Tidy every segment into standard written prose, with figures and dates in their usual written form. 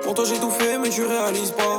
Pour toi j'ai tout fait mais tu réalises pas.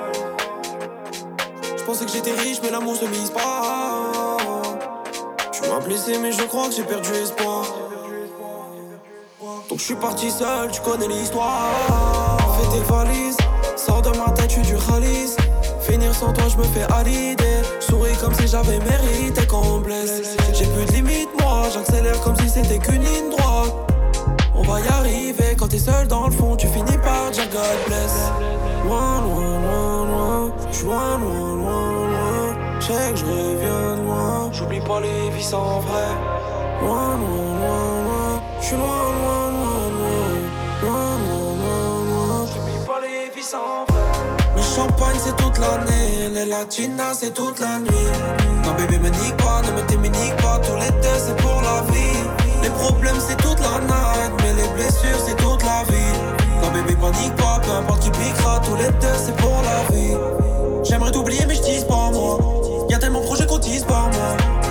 Je pensais que j'étais riche mais l'amour se mise pas. Tu m'as blessé mais je crois que j'ai perdu espoir. Donc je suis parti seul, tu connais l'histoire. Fais tes valises, sors de ma tête, je suis du Khalis. Finir sans toi je me fais à l'idée. Souris comme si j'avais mérité qu'on me blesse. J'ai plus de limite moi, j'accélère comme si c'était qu'une ligne droite. On va y arriver, quand t'es seul dans le fond tu finis par dire God bless. Loin, loin, loin, loin, j'suis loin, loin, loin, loin. J'sais que j'reviens de loin, j'oublie pas les vies sans vrai. Loin, loin, loin, loin, j'suis loin, loin, loin, loin. Loin, loin, loin, loin, j'oublie pas les vies sans vrai. Le champagne c'est toute l'année, les latinas c'est toute la nuit. Non bébé me nique pas, ne me t'éminique pas, tout l'été c'est pour la vie. Les problèmes c'est toute la night, mais les blessures c'est toute la vie. Non bébé panique pas, peu importe qui piquera, tout l'été c'est pour la vie. J'aimerais t'oublier mais j'tise pas moi, y'a tellement de projets qu'on tise par moi.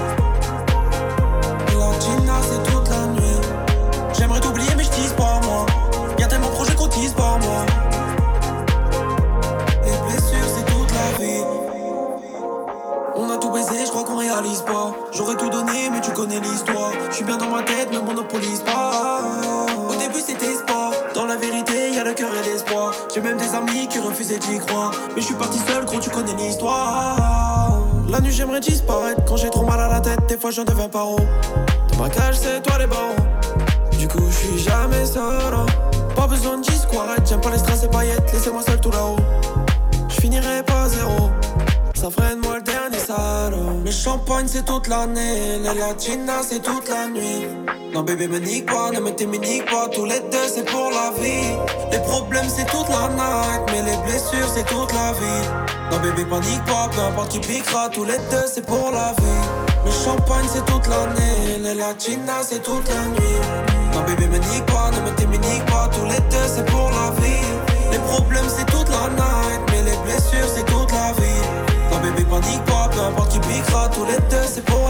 Les latinas c'est toute la nuit. J'aimerais t'oublier mais j'tise pas moi, y'a tellement de projets qu'on tise par moi. On a tout baisé, je crois qu'on réalise pas. J'aurais tout donné, mais tu connais l'histoire. Je suis bien dans ma tête, ne monopolise pas. Au début c'était sport, dans la vérité y'a le cœur et l'espoir. J'ai même des amis qui refusaient d'y croire. Mais je suis parti seul, gros tu connais l'histoire. La nuit j'aimerais disparaître, quand j'ai trop mal à la tête. Des fois j'en deviens paro. Dans ma cage c'est toi les barreaux. Du coup je suis jamais seul. Pas besoin de disquarette, j'aime pas les strass et paillettes. Laissez-moi seul tout là-haut. Je finirai pas zéro. Ça freine moi le dernier salaud. Le champagne c'est toute l'année, les latinas c'est toute la nuit. Non bébé me nique pas, ne me t'éminique pas, tous les deux c'est pour la vie. Les problèmes c'est toute la night, mais les blessures c'est toute la vie. Non bébé panique pas, peu importe qui piquera, tous les deux c'est pour la vie. Le champagne c'est toute l'année, les latinas c'est toute la nuit. Non bébé me nique pas, ne me t'éminique pas, tous les deux c'est pour la vie. Les problèmes c'est toute la night, mais les blessures c'est toute la vie. Non bébé panique pas, peu importe qui piquera, tous les deux c'est pour